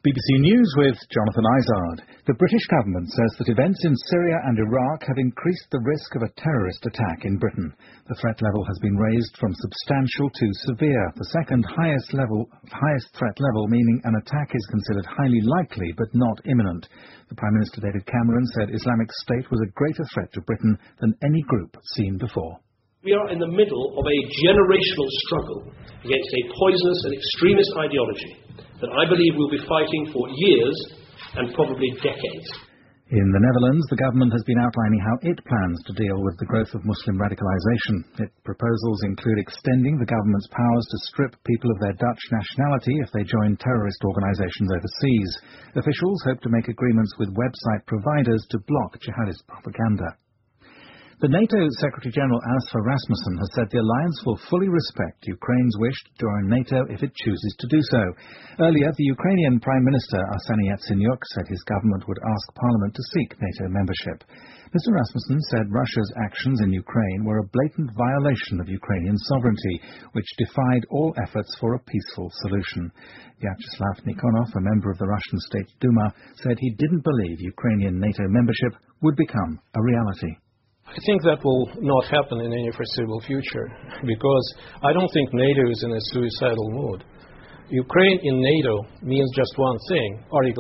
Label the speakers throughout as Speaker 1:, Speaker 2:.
Speaker 1: BBC News with Jonathan Izard. The British government says that events in Syria and Iraq have increased the risk of a terrorist attack in Britain. The threat level has been raised from substantial to severe, the second highest threat level, meaning an attack is considered highly likely but not imminent. The Prime Minister David Cameron said Islamic State was a greater threat to Britain than any group seen before.
Speaker 2: We are in the middle of a generational struggle against a poisonous and extremist ideology that I believe we'll be fighting for years and probably decades.
Speaker 1: In the Netherlands, the government has been outlining how it plans to deal with the growth of Muslim radicalisation. Its proposals include extending the government's powers to strip people of their Dutch nationality if they join terrorist organisations overseas. Officials hope to make agreements with website providers to block jihadist propaganda. The NATO Secretary-General Asfer Rasmussen has said the alliance will fully respect Ukraine's wish to join NATO if it chooses to do so. Earlier, the Ukrainian Prime Minister Arseniy Yatsenyuk said his government would ask Parliament to seek NATO membership. Mr. Rasmussen said Russia's actions in Ukraine were a blatant violation of Ukrainian sovereignty, which defied all efforts for a peaceful solution. Vyacheslav Nikonov, a member of the Russian State Duma, said he didn't believe Ukrainian NATO membership would become a reality.
Speaker 3: I think that will not happen in any foreseeable future, because I don't think NATO is in a suicidal mood. Ukraine in NATO means just one thing, Article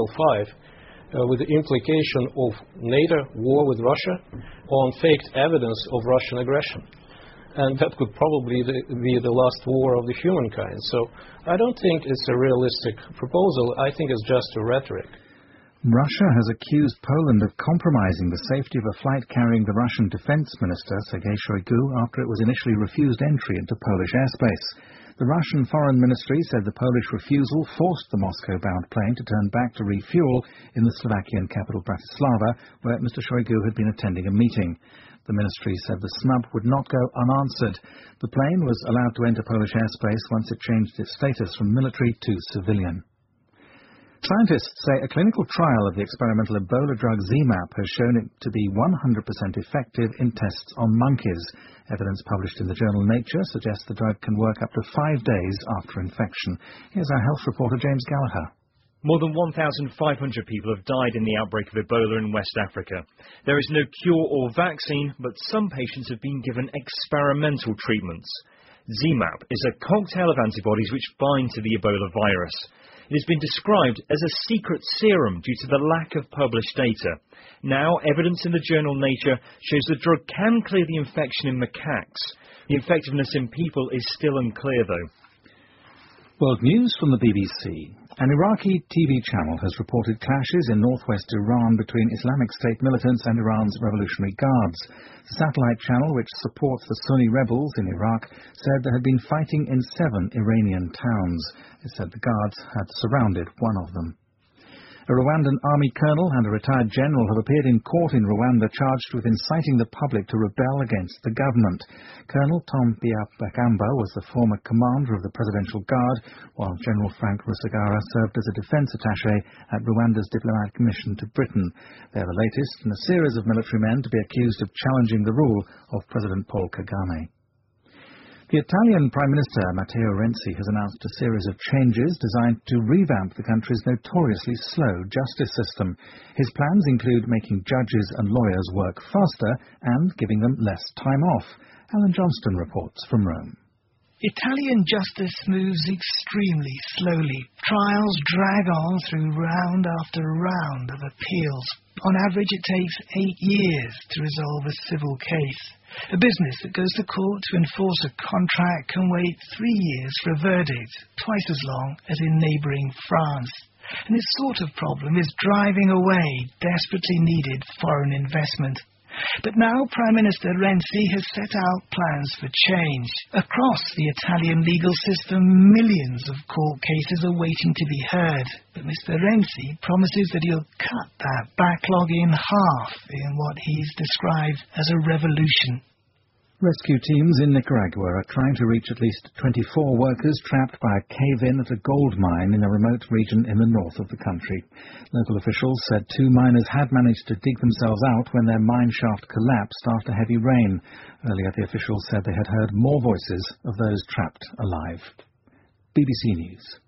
Speaker 3: 5, with the implication of NATO war with Russia on faked evidence of Russian aggression. And that could probably be the last war of the humankind. So I don't think it's a realistic proposal. I think it's just a rhetoric.
Speaker 1: Russia has accused Poland of compromising the safety of a flight carrying the Russian Defense Minister, Sergei Shoigu, after it was initially refused entry into Polish airspace. The Russian Foreign Ministry said the Polish refusal forced the Moscow-bound plane to turn back to refuel in the Slovakian capital Bratislava, where Mr. Shoigu had been attending a meeting. The ministry said the snub would not go unanswered. The plane was allowed to enter Polish airspace once it changed its status from military to civilian. Scientists say a clinical trial of the experimental Ebola drug Zmapp has shown it to be 100% effective in tests on monkeys. Evidence published in the journal Nature suggests the drug can work up to 5 days after infection. Here's our health reporter James Gallagher.
Speaker 4: More than 1,500 people have died in the outbreak of Ebola in West Africa. There is no cure or vaccine, but some patients have been given experimental treatments. Zmapp is a cocktail of antibodies which bind to the Ebola virus. It has been described as a secret serum due to the lack of published data. Now, evidence in the journal Nature shows the drug can clear the infection in macaques. The effectiveness in people is still unclear, though.
Speaker 1: World news from the BBC. An Iraqi TV channel has reported clashes in northwest Iran between Islamic State militants and Iran's Revolutionary Guards. The satellite channel, which supports the Sunni rebels in Iraq, said there had been fighting in 7 Iranian towns. It said the guards had surrounded one of them. A Rwandan army colonel and a retired general have appeared in court in Rwanda charged with inciting the public to rebel against the government. Colonel Tom Byabagamba was the former commander of the Presidential Guard, while General Frank Rusagara served as a defence attaché at Rwanda's diplomatic mission to Britain. They are the latest in a series of military men to be accused of challenging the rule of President Paul Kagame. The Italian Prime Minister Matteo Renzi has announced a series of changes designed to revamp the country's notoriously slow justice system. His plans include making judges and lawyers work faster and giving them less time off. Alan Johnston reports from Rome.
Speaker 5: Italian justice moves extremely slowly. Trials drag on through round after round of appeals. On average, it takes 8 years to resolve a civil case. A business that goes to court to enforce a contract can wait 3 years for a verdict, twice as long as in neighbouring France. And this sort of problem is driving away desperately needed foreign investment. But now Prime Minister Renzi has set out plans for change. Across the Italian legal system, millions of court cases are waiting to be heard. But Mr. Renzi promises that he'll cut that backlog in half in what he's described as a revolution.
Speaker 1: Rescue teams in Nicaragua are trying to reach at least 24 workers trapped by a cave-in at a gold mine in a remote region in the north of the country. Local officials said 2 miners had managed to dig themselves out when their mine shaft collapsed after heavy rain. Earlier, the officials said they had heard more voices of those trapped alive. BBC News.